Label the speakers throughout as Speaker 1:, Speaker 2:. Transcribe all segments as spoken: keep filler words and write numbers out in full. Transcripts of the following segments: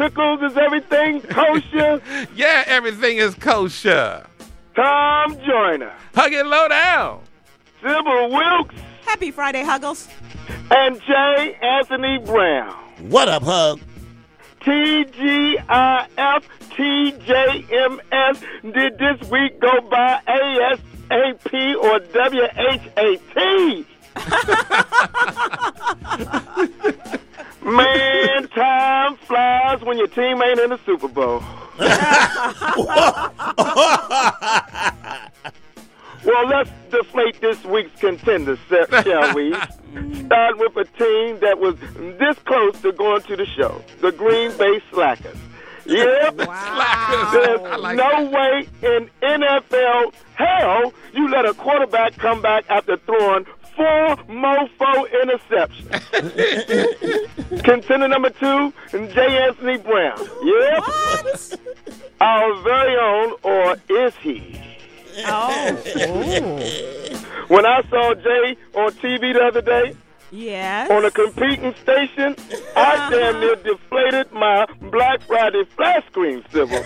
Speaker 1: Pickles, is everything kosher?
Speaker 2: Yeah, everything is kosher.
Speaker 1: Tom Joyner.
Speaker 2: Hug it low down.
Speaker 1: Sybil Wilkes.
Speaker 3: Happy Friday, Huggles.
Speaker 1: And J. Anthony Brown.
Speaker 4: What up, Hug?
Speaker 1: T G I F T J M S. Did this week go by A S A P or W H A T? Man, time flies when your team ain't in the Super Bowl. Well, let's deflate this week's contenders, shall we? Start with a team that was this close to going to the show, the Green Bay Slackers. Yep.
Speaker 2: Wow.
Speaker 1: There's
Speaker 2: I like
Speaker 1: no
Speaker 2: that.
Speaker 1: way in N F L hell you let a quarterback come back after throwing four mofo interceptions. Contender number two, J. Anthony Brown. Yep.
Speaker 3: What?
Speaker 1: Our very own, or is he?
Speaker 3: Oh. Ooh.
Speaker 1: When I saw Jay on T V the other day,
Speaker 3: Yes.
Speaker 1: on a competing station, I damn near deflated my Black Friday flash screen, Sybil.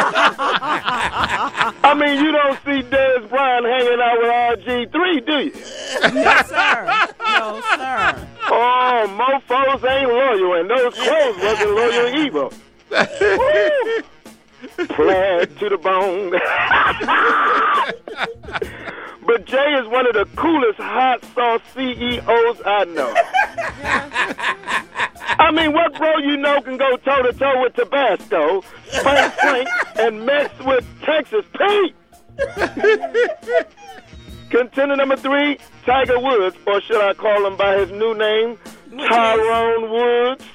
Speaker 1: I mean, you don't see Dez Bryant hanging out with R G three, do you?
Speaker 3: No, sir. No, sir.
Speaker 1: Oh, mofos ain't loyal, and those clothes wasn't loyal either. Woo! Plaid to the bone. But Jay is one of the coolest hot sauce C E Os I know. I mean, what bro you know can go toe-to-toe with Tabasco, Frank Frank, and mess with Texas Pete? Contender number three, Tiger Woods, or should I call him by his new name, Tyrone Woods?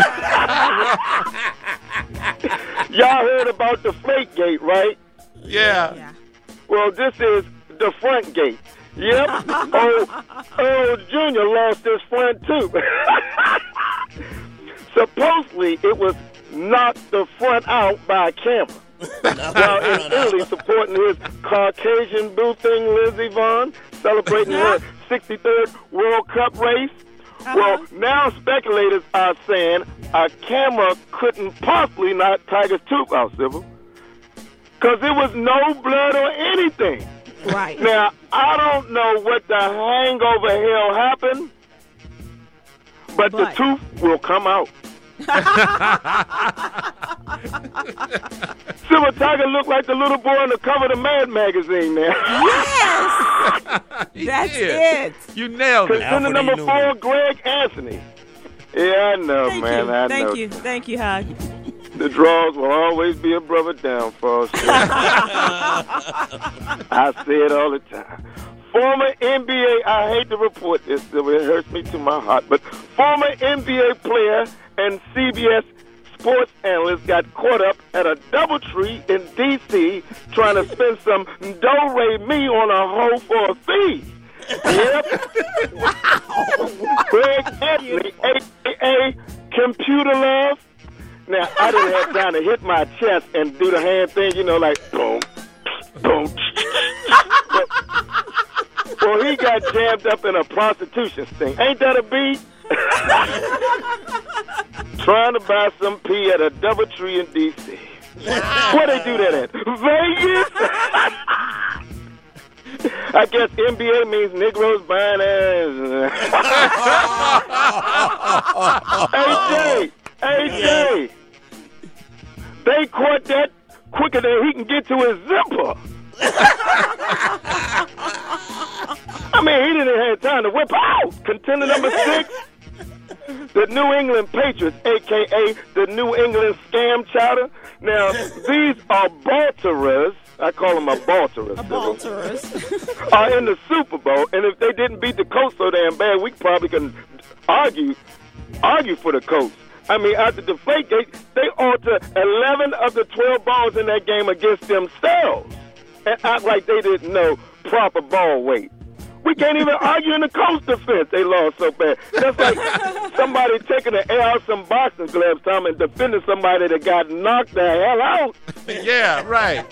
Speaker 1: Y'all heard about the Flakegate, right?
Speaker 2: Yeah.
Speaker 3: Yeah.
Speaker 1: Well, this is the front gate. Yep. Oh, Earl Junior lost his front too. Supposedly, it was knocked the front out by a camera. While in Italy, supporting his Caucasian boo thing, Lindsey Vonn, celebrating her sixty-third World Cup race. Well, now speculators are saying a camera couldn't possibly knock Tiger's tooth out, Sybil, because there was no blood or anything.
Speaker 3: Right.
Speaker 1: Now, I don't know what the hangover hell happened, but,
Speaker 3: But.
Speaker 1: the tooth will come out. Silver Tiger looked like the little boy on the cover of the Mad magazine there.
Speaker 3: Yes.
Speaker 2: He
Speaker 3: That's
Speaker 2: did.
Speaker 3: it.
Speaker 2: You nailed it.
Speaker 1: Contender
Speaker 4: Alfred
Speaker 1: number
Speaker 4: E. Newman.
Speaker 1: four, Greg Anthony. Yeah, I know,
Speaker 3: Thank
Speaker 1: man.
Speaker 3: you.
Speaker 1: I
Speaker 3: Thank
Speaker 1: know.
Speaker 3: you. Thank you, Hug.
Speaker 1: The draws will always be a brother downfall. I say it all the time. Former N B A, I hate to report this, it hurts me to my heart, but former N B A player and C B S sports analyst got caught up at a DoubleTree in D C trying to spend some do-re-mi on a hoe for a fee. Yep. Greg Anthony, a k a. Computer Love. Now, I didn't have time to hit my chest and do the hand thing, you know, like, boom, boom. But, well, he got jammed up in a prostitution sting. Ain't that a beat? Trying to buy some pee at a DoubleTree in D C Where they do that at? Vegas? I guess N B A means Negroes buying ass. Hey, Jay. Hey, Jay. They caught that quicker than he can get to his zipper. I mean, he didn't have time to whip out. Contender number six, the New England Patriots, a k a the New England Scam Chowder. Now, these are Balterers. I call them a Balterers.
Speaker 3: A Balterers.
Speaker 1: Are in the Super Bowl, and if they didn't beat the Colts so damn bad, we probably can argue, argue for the Colts. I mean, after the Deflategate, they alter eleven of the twelve balls in that game against themselves and act like they didn't know proper ball weight. We can't even argue in the Colts defense. They lost so bad. That's like somebody taking the air out some boxing gloves, Tom, and defending somebody that got knocked the hell out.
Speaker 2: Yeah, right.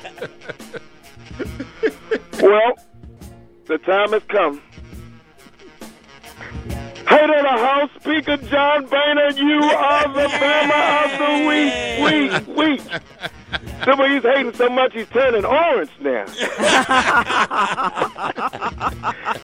Speaker 1: Well, the time has come. Hater of the House Speaker John Boehner, you are the Bama of the week, week, week. Somebody he's hating so much he's turning orange now.